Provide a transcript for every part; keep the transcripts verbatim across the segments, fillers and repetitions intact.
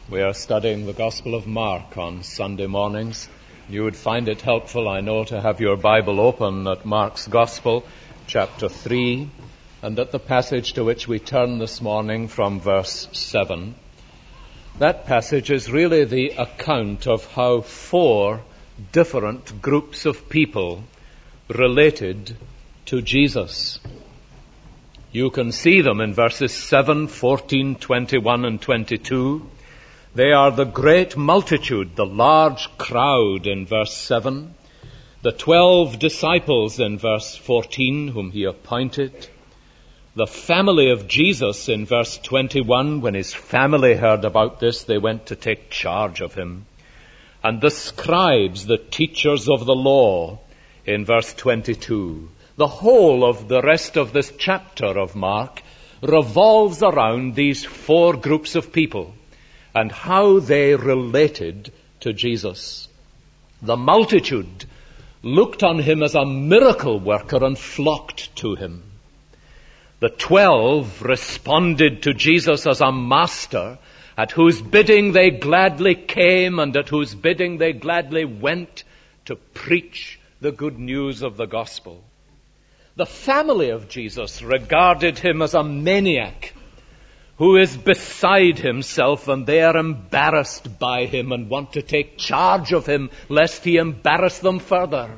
We are studying the Gospel of Mark on Sunday mornings. You would find it helpful, I know, to have your Bible open at Mark's Gospel, chapter three, and at the passage to which we turn this morning from verse seven. That passage is really the account of how four different groups of people related to Jesus. You can see them in verses seven, fourteen, twenty-one, and twenty-two. They are the great multitude, the large crowd in verse seven, the twelve disciples in verse fourteen, whom he appointed, the family of Jesus in verse twenty-one. When his family heard about this, they went to take charge of him, and the scribes, the teachers of the law, in verse twenty-two. The whole of the rest of this chapter of Mark revolves around these four groups of people and how they related to Jesus. The multitude looked on him as a miracle worker and flocked to him. The twelve responded to Jesus as a master, at whose bidding they gladly came and at whose bidding they gladly went to preach the good news of the gospel. The family of Jesus regarded him as a maniac who is beside himself, and they are embarrassed by him and want to take charge of him lest he embarrass them further.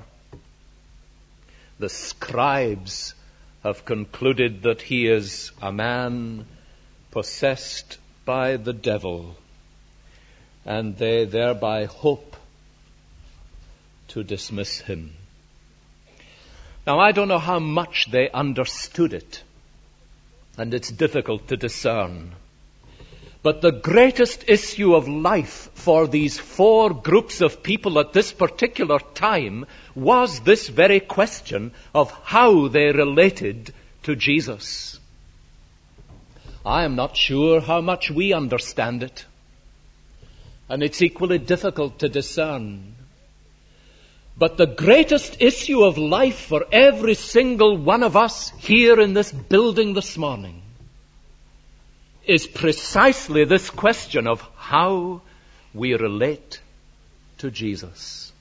The scribes have concluded that he is a man possessed by the devil, and they thereby hope to dismiss him. Now, I don't know how much they understood it, and it's difficult to discern. But the greatest issue of life for these four groups of people at this particular time was this very question of how they related to Jesus. I am not sure how much we understand it, and it's equally difficult to discern. But the greatest issue of life for every single one of us here in this building this morning is precisely this question of how we relate to Jesus.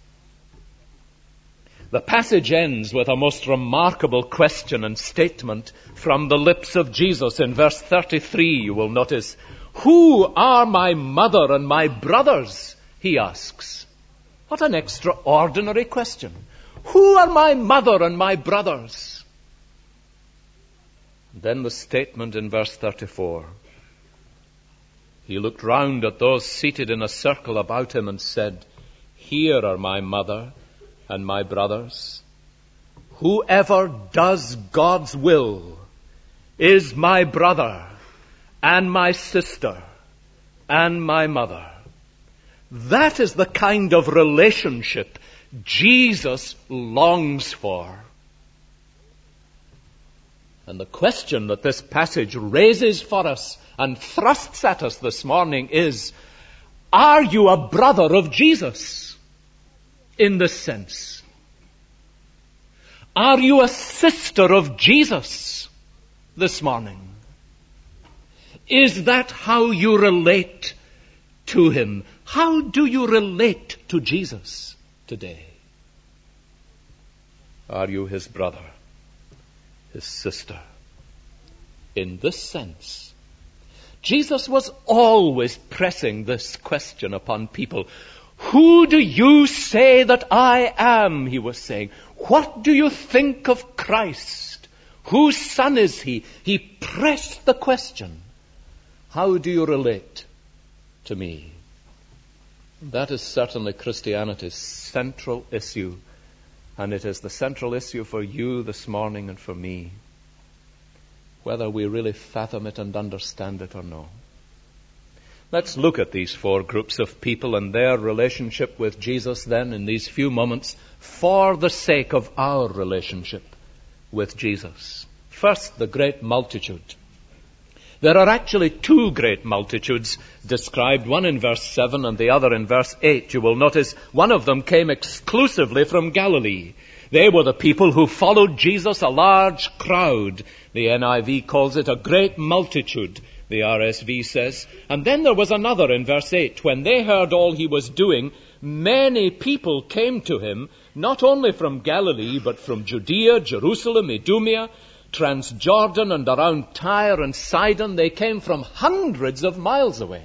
The passage ends with a most remarkable question and statement from the lips of Jesus. In verse thirty-three, you will notice, "Who are my mother and my brothers?" he asks. What an extraordinary question. Who are my mother and my brothers? Then the statement in verse thirty-four. He looked round at those seated in a circle about him and said, "Here are my mother and my brothers. Whoever does God's will is my brother and my sister and my mother." That is the kind of relationship Jesus longs for. And the question that this passage raises for us and thrusts at us this morning is, are you a brother of Jesus in this sense? Are you a sister of Jesus this morning? Is that how you relate to him? How do you relate to Jesus today? Are you his brother, his sister? In this sense, Jesus was always pressing this question upon people. Who do you say that I am? He was saying. What do you think of Christ? Whose son is he? He pressed the question. How do you relate to me? That is certainly Christianity's central issue, and it is the central issue for you this morning and for me, whether we really fathom it and understand it or no. Let's look at these four groups of people and their relationship with Jesus then in these few moments for the sake of our relationship with Jesus. First, the great multitude. There are actually two great multitudes described, one in verse seven and the other in verse eight. You will notice one of them came exclusively from Galilee. They were the people who followed Jesus, a large crowd. The N I V calls it a great multitude. the R S V says. And then there was another in verse eight. When they heard all he was doing, many people came to him, not only from Galilee, but from Judea, Jerusalem, Idumea, Transjordan, and around Tyre and Sidon. They came from hundreds of miles away.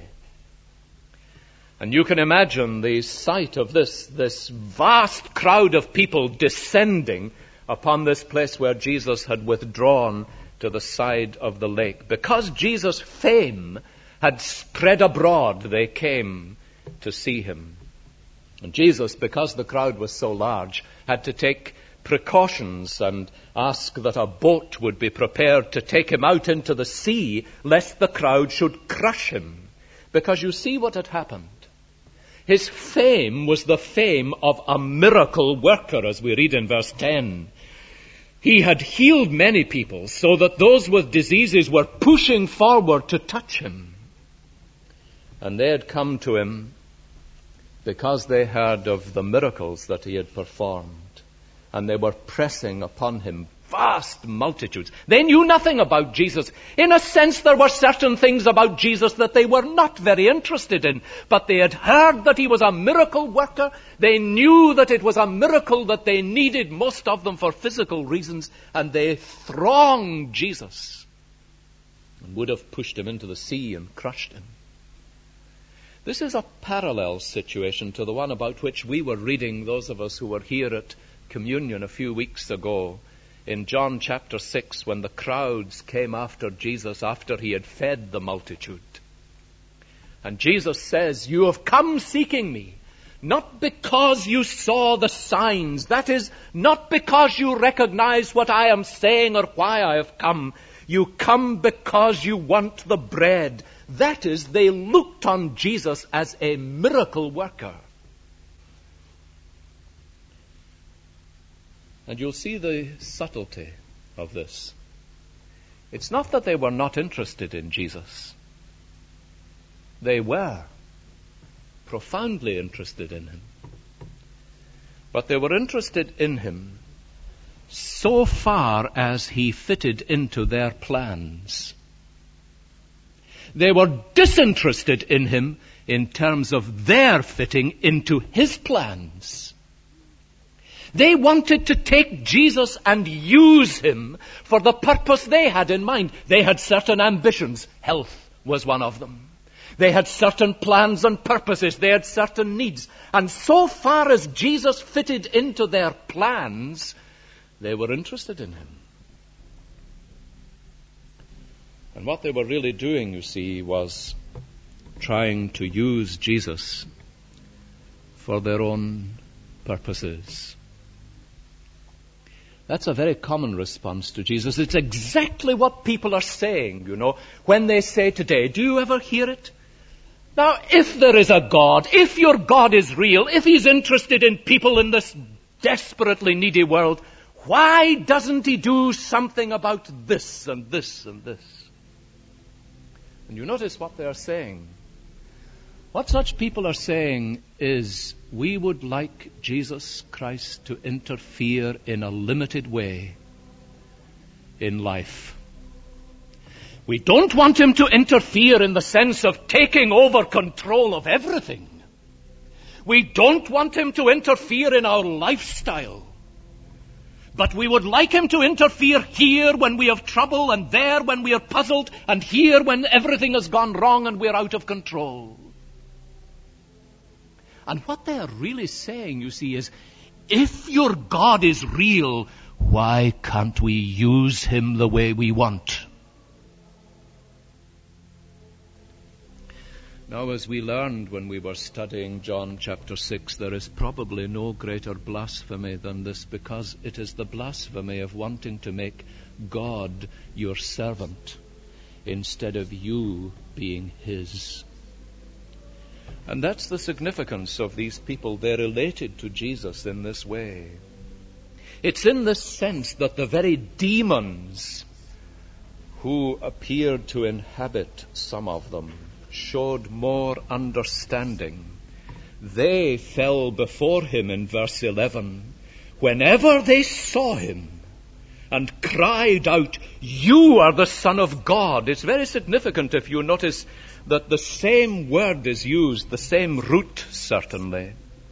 And you can imagine the sight of this, this vast crowd of people descending upon this place where Jesus had withdrawn to the side of the lake. Because Jesus' fame had spread abroad, they came to see him. And Jesus, because the crowd was so large, had to take precautions and ask that a boat would be prepared to take him out into the sea, lest the crowd should crush him. Because you see what had happened. His fame was the fame of a miracle worker, as we read in verse ten. He had healed many people so that those with diseases were pushing forward to touch him. And they had come to him because they heard of the miracles that he had performed. And they were pressing upon him, vast multitudes. They knew nothing about Jesus. In a sense, there were certain things about Jesus that they were not very interested in. But they had heard that he was a miracle worker. They knew that it was a miracle that they needed, most of them for physical reasons. And they thronged Jesus and would have pushed him into the sea and crushed him. This is a parallel situation to the one about which we were reading, those of us who were here at communion a few weeks ago, in John chapter six, when the crowds came after Jesus after he had fed the multitude. And Jesus says, "You have come seeking me, not because you saw the signs. That is, not because you recognize what I am saying or why I have come. You come because you want the bread." That is, they looked on Jesus as a miracle worker. And you'll see the subtlety of this. It's not that they were not interested in Jesus. They were profoundly interested in him. But they were interested in him so far as he fitted into their plans. They were disinterested in him in terms of their fitting into his plans. They wanted to take Jesus and use him for the purpose they had in mind. They had certain ambitions. Health was one of them. They had certain plans and purposes. They had certain needs. And so far as Jesus fitted into their plans, they were interested in him. And what they were really doing, you see, was trying to use Jesus for their own purposes. That's a very common response to Jesus. It's exactly what people are saying, you know, when they say today, do you ever hear it? Now, if there is a God, if your God is real, if he's interested in people in this desperately needy world, why doesn't he do something about this and this and this? And you notice what they are saying. What such people are saying is, we would like Jesus Christ to interfere in a limited way in life. We don't want him to interfere in the sense of taking over control of everything. We don't want him to interfere in our lifestyle. But we would like him to interfere here when we have trouble, and there when we are puzzled, and here when everything has gone wrong and we're out of control. And what they are really saying, you see, is, if your God is real, why can't we use him the way we want? Now, as we learned when we were studying John chapter six, there is probably no greater blasphemy than this, because it is the blasphemy of wanting to make God your servant instead of you being his. And that's the significance of these people. They related to Jesus in this way. It's in this sense that the very demons who appeared to inhabit some of them showed more understanding. They fell before him in verse eleven. Whenever they saw him, and cried out, "You are the Son of God." It's very significant if you notice that the same word is used, the same root certainly,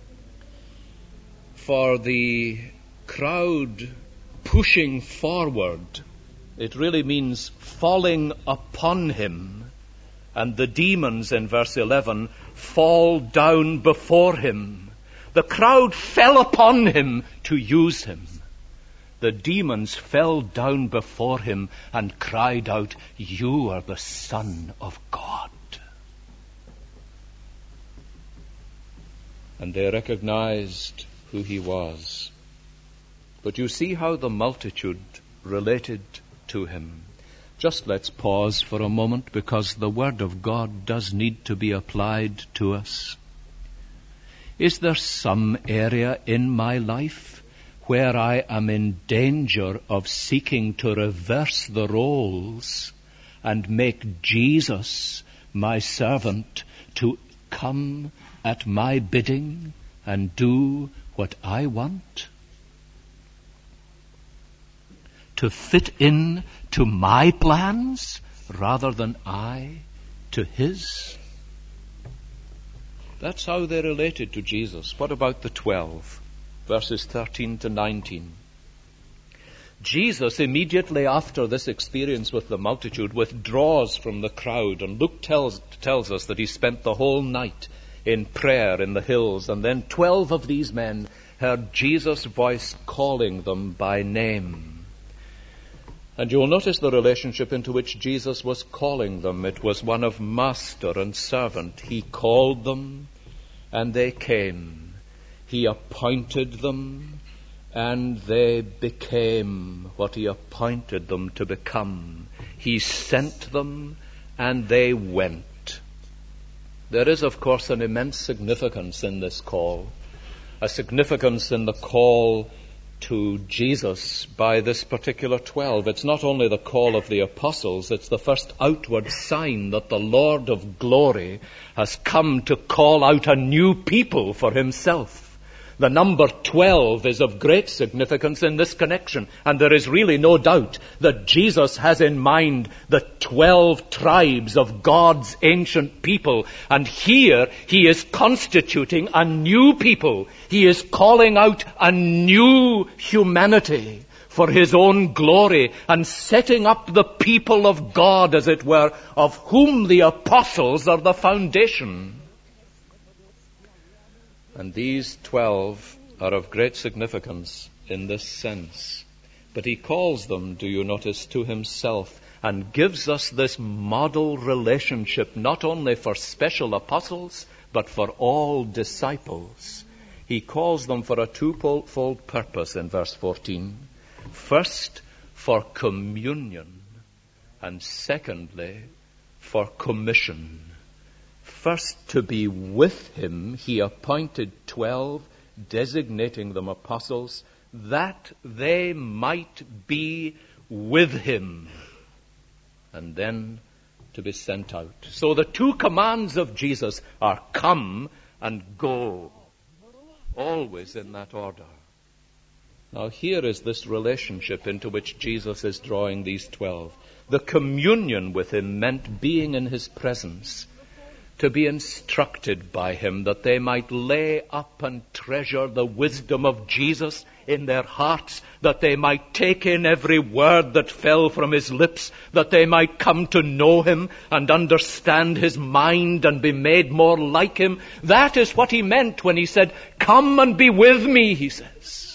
for the crowd pushing forward. It really means falling upon him. And the demons in verse eleven fall down before him. The crowd fell upon him to use him. The demons fell down before him and cried out, "You are the Son of God." And they recognized who he was. But you see how the multitude related to him. Just let's pause for a moment, because the Word of God does need to be applied to us. Is there some area in my life where I am in danger of seeking to reverse the roles and make Jesus my servant to come at my bidding and do what I want? To fit in to my plans rather than I to his? That's how they related to Jesus. What about the twelve? Verses thirteen to nineteen. Jesus, immediately after this experience with the multitude, withdraws from the crowd, and Luke tells, tells us that he spent the whole night in prayer in the hills, and then twelve of these men heard Jesus' voice calling them by name. And you will notice the relationship into which Jesus was calling them. It was one of master and servant. He called them, and they came. He appointed them, and they became what he appointed them to become. He sent them, and they went. There is, of course, an immense significance in this call, a significance in the call to Jesus by this particular twelve. It's not only the call of the apostles, it's the first outward sign that the Lord of glory has come to call out a new people for himself. The number twelve is of great significance in this connection, and there is really no doubt that Jesus has in mind the twelve tribes of God's ancient people, and here he is constituting a new people. He is calling out a new humanity for his own glory and setting up the people of God, as it were, of whom the apostles are the foundation. And these twelve are of great significance in this sense. But he calls them, do you notice, to himself, and gives us this model relationship not only for special apostles, but for all disciples. He calls them for a twofold purpose in verse fourteen. First, for communion, and secondly, for commission. First, to be with him, he appointed twelve, designating them apostles, that they might be with him, and then to be sent out. So the two commands of Jesus are come and go, always in that order. Now here is this relationship into which Jesus is drawing these twelve. The communion with him meant being in his presence, to be instructed by him, that they might lay up and treasure the wisdom of Jesus in their hearts, that they might take in every word that fell from his lips, that they might come to know him and understand his mind and be made more like him. That is what he meant when he said, "Come and be with me," he says.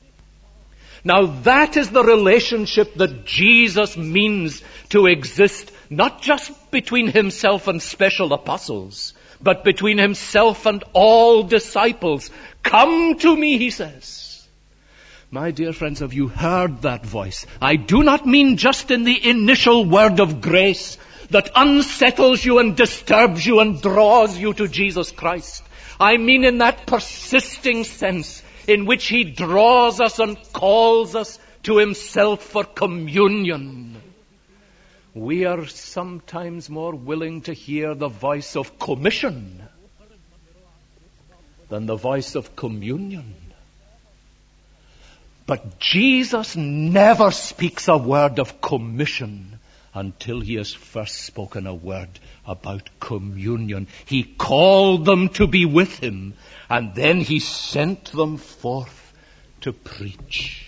Now that is the relationship that Jesus means to exist, not just between himself and special apostles, but between himself and all disciples. Come to me, he says. My dear friends, have you heard that voice? I do not mean just in the initial word of grace that unsettles you and disturbs you and draws you to Jesus Christ. I mean in that persisting sense in which he draws us and calls us to himself for communion. We are sometimes more willing to hear the voice of commission than the voice of communion. But Jesus never speaks a word of commission until he has first spoken a word about communion. He called them to be with him, and then he sent them forth to preach.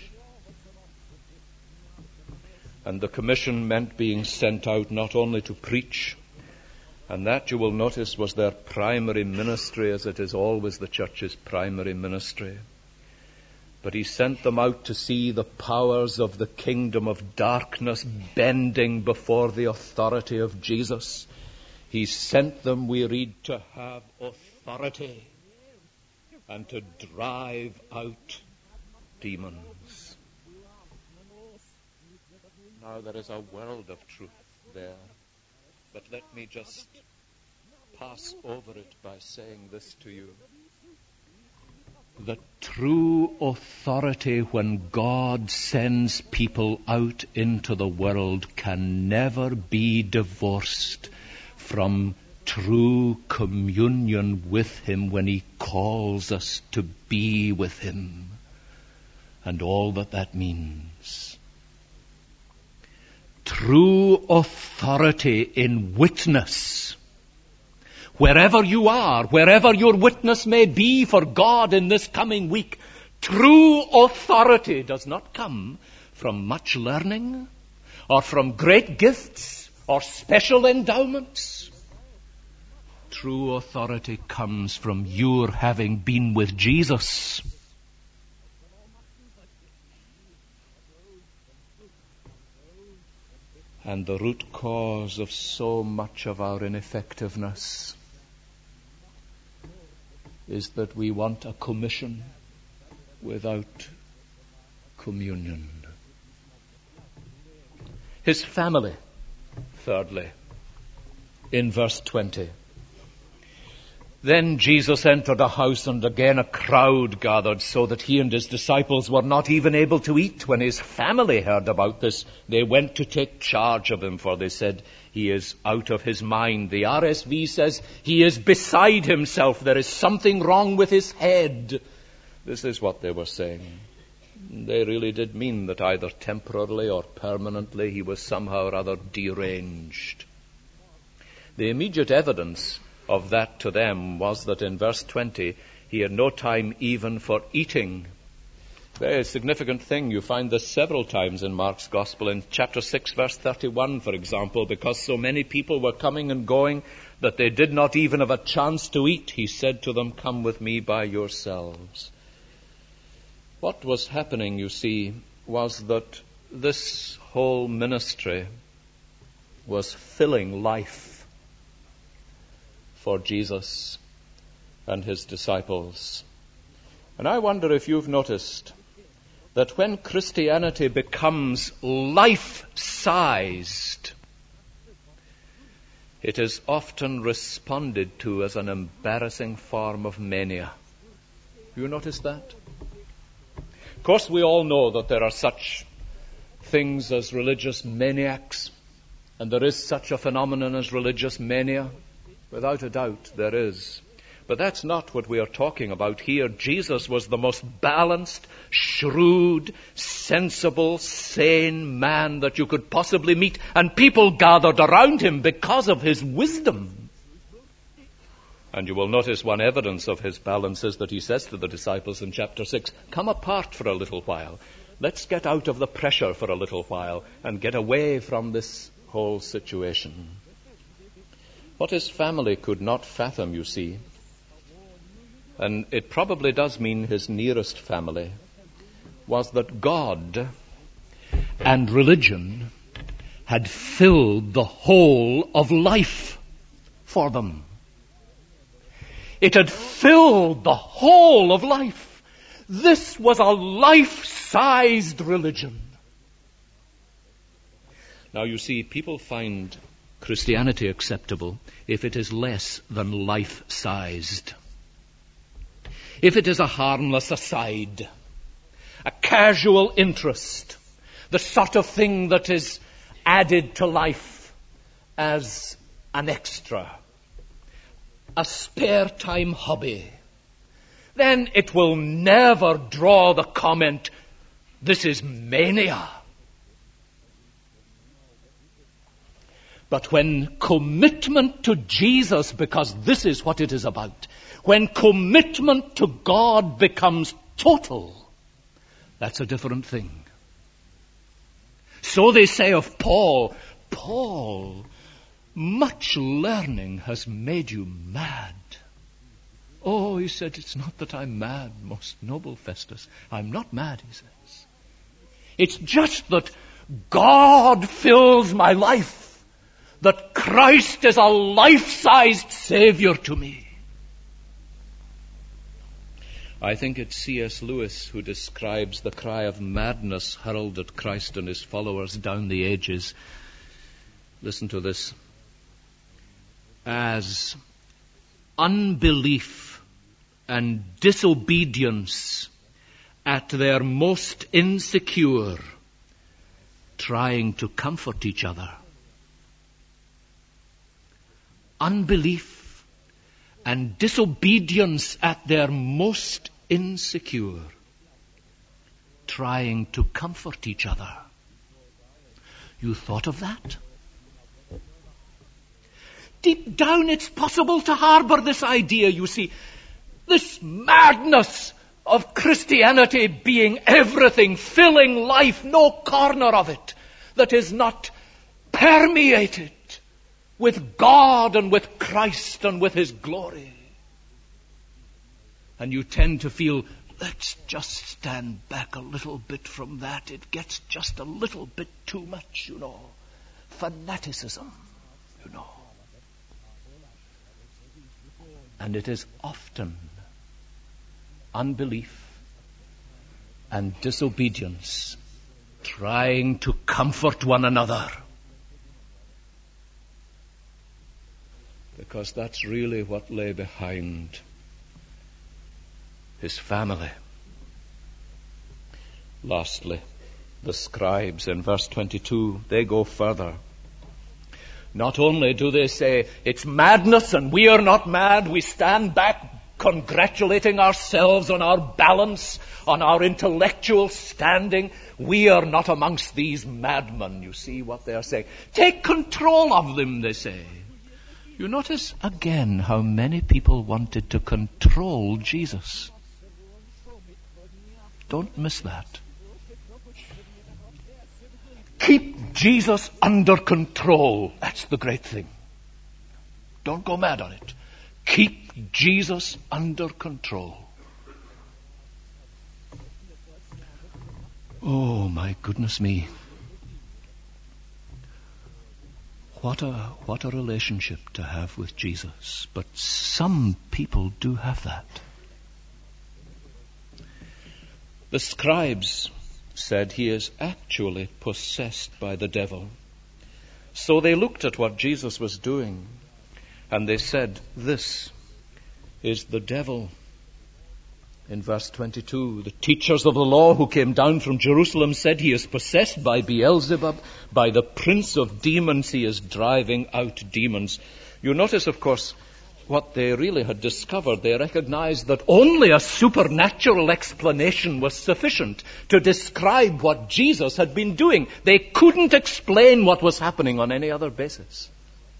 And the commission meant being sent out not only to preach, and that, you will notice, was their primary ministry, as it is always the church's primary ministry. But he sent them out to see the powers of the kingdom of darkness bending before the authority of Jesus. He sent them, we read, to have authority and to drive out demons. Now there is a world of truth there. But let me just pass over it by saying this to you. The true authority when God sends people out into the world can never be divorced from true communion with him when he calls us to be with him, and all that that means. True authority in witness. Wherever you are, wherever your witness may be for God in this coming week, true authority does not come from much learning or from great gifts or special endowments. True authority comes from your having been with Jesus. And the root cause of so much of our ineffectiveness is that we want a commission without communion. His family, thirdly, in verse twenty. Then Jesus entered a house, and again a crowd gathered, so that he and his disciples were not even able to eat. When his family heard about this, they went to take charge of him, for they said, he is out of his mind. The R S V says, he is beside himself. There is something wrong with his head. This is what they were saying. They really did mean that either temporarily or permanently he was somehow or other deranged. The immediate evidence of that to them was that in verse twenty, he had no time even for eating. Very significant thing. You find this several times in Mark's Gospel. In chapter six, verse thirty-one, for example, because so many people were coming and going that they did not even have a chance to eat, he said to them, come with me by yourselves. What was happening, you see, was that this whole ministry was filling life for Jesus and his disciples. And I wonder if you've noticed that when Christianity becomes life-sized, it is often responded to as an embarrassing form of mania. You notice that? Of course, we all know that there are such things as religious maniacs, and there is such a phenomenon as religious mania. Without a doubt, there is. But that's not what we are talking about here. Jesus was the most balanced, shrewd, sensible, sane man that you could possibly meet, and people gathered around him because of his wisdom. And you will notice one evidence of his balance is that he says to the disciples in chapter six, come apart for a little while. Let's get out of the pressure for a little while and get away from this whole situation. What his family could not fathom, you see, and it probably does mean his nearest family, was that God and religion had filled the whole of life for them. It had filled the whole of life. This was a life-sized religion. Now, you see, people find Christianity acceptable if it is less than life-sized. If it is a harmless aside, a casual interest, the sort of thing that is added to life as an extra, a spare time hobby, then it will never draw the comment, This is mania. But when commitment to Jesus, because this is what it is about, when commitment to God becomes total, that's a different thing. So they say of Paul, Paul, much learning has made you mad. Oh, he said, it's not that I'm mad, most noble Festus. I'm not mad, he says. It's just that God fills my life, that Christ is a life-sized Savior to me. I think it's C S Lewis who describes the cry of madness hurled at Christ and his followers down the ages. Listen to this. As unbelief and disobedience at their most insecure, trying to comfort each other. Unbelief and disobedience at their most insecure, trying to comfort each other. You thought of that? Deep down it's possible to harbor this idea, you see. This madness of Christianity being everything, filling life, no corner of it that is not permeated with God and with Christ and with His glory. And you tend to feel, let's just stand back a little bit from that. It gets just a little bit too much, you know. Fanaticism, you know. And it is often unbelief and disobedience trying to comfort one another. Because that's really what lay behind his family. Lastly, the scribes in verse twenty-two, they go further. Not only do they say, it's madness and we are not mad, we stand back congratulating ourselves on our balance, on our intellectual standing. We are not amongst these madmen. You see what they are saying. Take control of them, they say. You notice again how many people wanted to control Jesus. Don't miss that. Keep Jesus under control. That's the great thing. Don't go mad on it. Keep Jesus under control. Oh, my goodness me. What a, what a relationship to have with Jesus. But some people do have that. The scribes said he is actually possessed by the devil. So they looked at what Jesus was doing and they said, this is the devil. In verse twenty-two, the teachers of the law who came down from Jerusalem said he is possessed by Beelzebub, by the prince of demons he is driving out demons. You notice, of course, what they really had discovered. They recognized that only a supernatural explanation was sufficient to describe what Jesus had been doing. They couldn't explain what was happening on any other basis.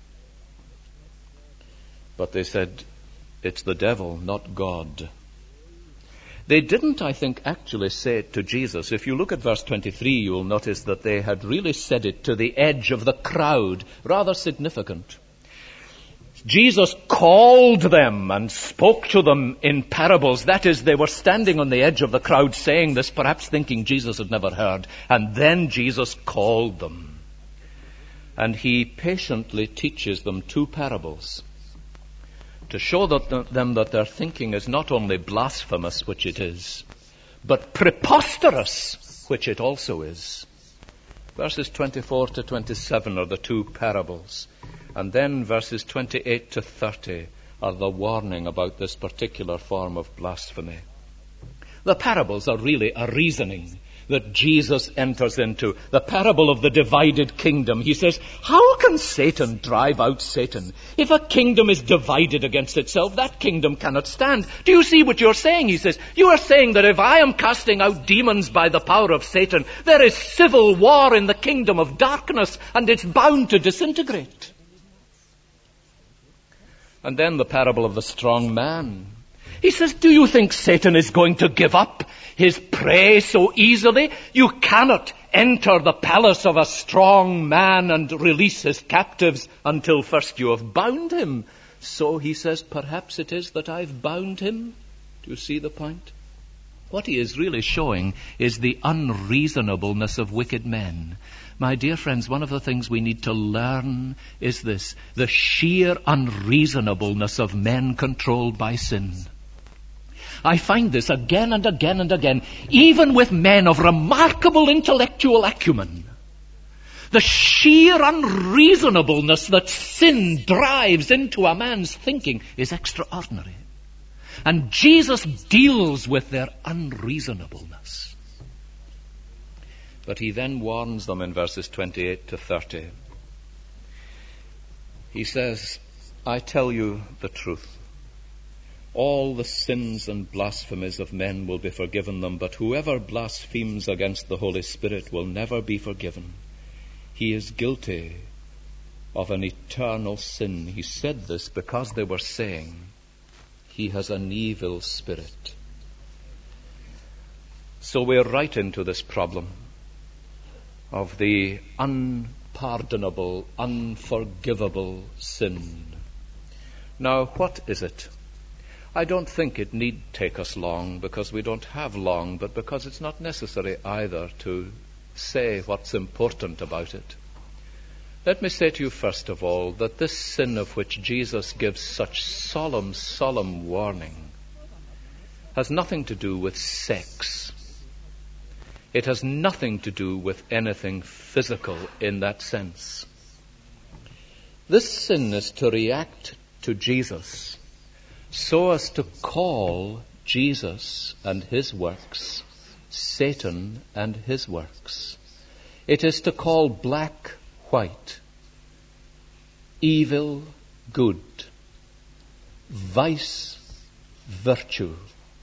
But they said, it's the devil, not God. They didn't, I think, actually say it to Jesus. If you look at verse twenty-three, you'll notice that they had really said it to the edge of the crowd. Rather significant. Jesus called them and spoke to them in parables. That is, they were standing on the edge of the crowd saying this, perhaps thinking Jesus had never heard. And then Jesus called them. And he patiently teaches them two parables to show that, them that their thinking is not only blasphemous, which it is, but preposterous, which it also is. Verses twenty-four to twenty-seven are the two parables. And then verses twenty-eight to thirty are the warning about this particular form of blasphemy. The parables are really a reasoning. that Jesus enters into, the parable of the divided kingdom. He says, how can Satan drive out Satan? If a kingdom is divided against itself, that kingdom cannot stand. Do you see what you're saying? He says, you are saying that if I am casting out demons by the power of Satan, there is civil war in the kingdom of darkness, and it's bound to disintegrate. And then the parable of the strong man. He says, do you think Satan is going to give up his prey so easily? You cannot enter the palace of a strong man and release his captives until first you have bound him. So he says, perhaps it is that I've bound him. Do you see the point? What he is really showing is the unreasonableness of wicked men. My dear friends, one of the things we need to learn is this: the sheer unreasonableness of men controlled by sin. I find this again and again and again, even with men of remarkable intellectual acumen. The sheer unreasonableness that sin drives into a man's thinking is extraordinary. And Jesus deals with their unreasonableness. But he then warns them in verses twenty-eight to thirty. He says, I tell you the truth. All the sins and blasphemies of men will be forgiven them, but whoever blasphemes against the Holy Spirit will never be forgiven. He is guilty of an eternal sin. He said this because they were saying, he has an evil spirit. So we're right into this problem of the unpardonable, unforgivable sin. Now, what is it? I don't think it need take us long, because we don't have long, but because it's not necessary either to say what's important about it. Let me say to you first of all that this sin of which Jesus gives such solemn, solemn warning has nothing to do with sex. It has nothing to do with anything physical in that sense. This sin is to react to Jesus so as to call Jesus and his works Satan and his works. It is to call black white, evil good, vice virtue,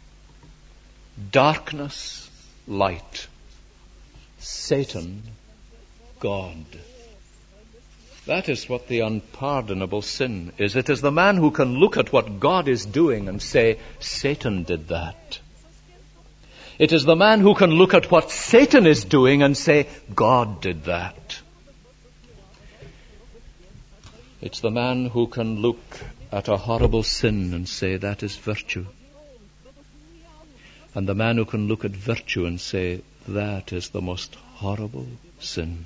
darkness light, Satan God. That is what the unpardonable sin is. It is the man who can look at what God is doing and say, Satan did that. It is the man who can look at what Satan is doing and say, God did that. It's the man who can look at a horrible sin and say, that is virtue. And the man who can look at virtue and say, that is the most horrible sin.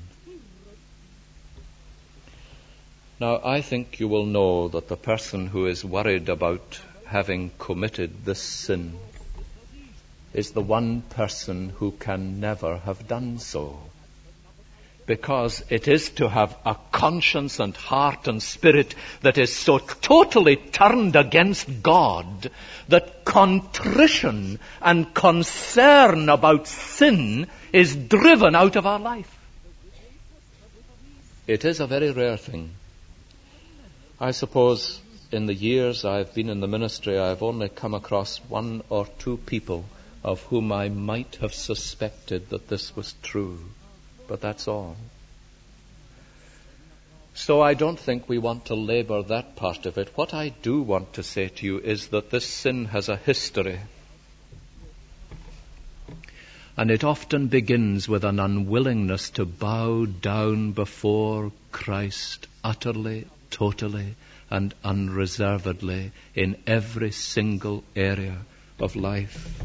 Now, I think you will know that the person who is worried about having committed this sin is the one person who can never have done so. Because it is to have a conscience and heart and spirit that is so totally turned against God that contrition and concern about sin is driven out of our life. It is a very rare thing. I suppose in the years I've been in the ministry, I've only come across one or two people of whom I might have suspected that this was true. But that's all. So I don't think we want to labor that part of it. What I do want to say to you is that this sin has a history. And it often begins with an unwillingness to bow down before Christ utterly, totally, and unreservedly in every single area of life.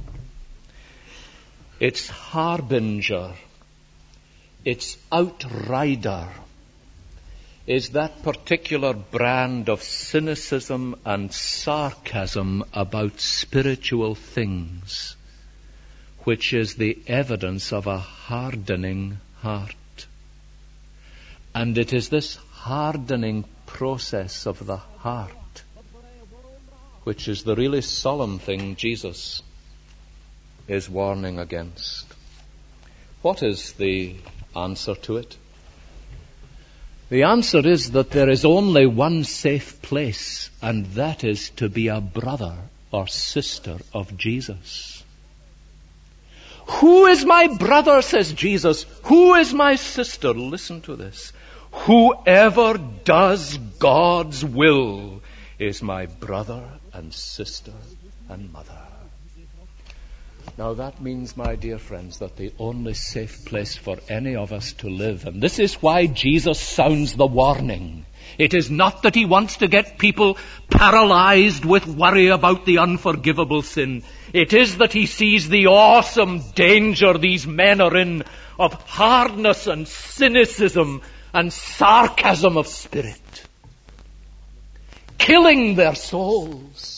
Its harbinger, its outrider, is that particular brand of cynicism and sarcasm about spiritual things, which is the evidence of a hardening heart. And it is this hardening process of the heart which is the really solemn thing Jesus is warning against. What is the answer to it? The answer is that there is only one safe place, and that is to be a brother or sister of Jesus. Who is my brother, says Jesus? Who is my sister? Listen to this. Whoever does God's will is my brother and sister and mother. Now that means, my dear friends, that the only safe place for any of us to live, and this is why Jesus sounds the warning. It is not that he wants to get people paralyzed with worry about the unforgivable sin. It is that he sees the awesome danger these men are in of hardness and cynicism and sarcasm of spirit, killing their souls.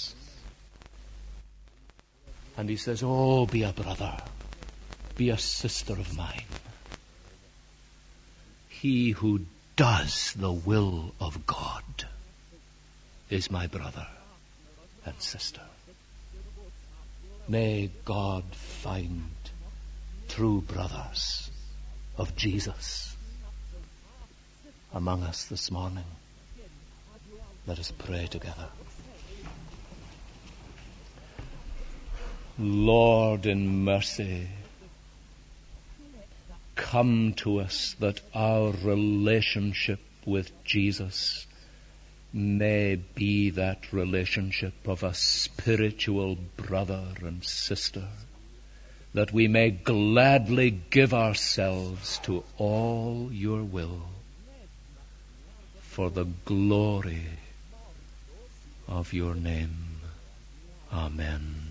And he says, oh, be a brother, be a sister of mine. He who does the will of God is my brother and sister. May God find true brothers of Jesus among us this morning. Let us pray together. Lord, in mercy, come to us that our relationship with Jesus may be that relationship of a spiritual brother and sister, that we may gladly give ourselves to all your will for the glory of your name. Amen.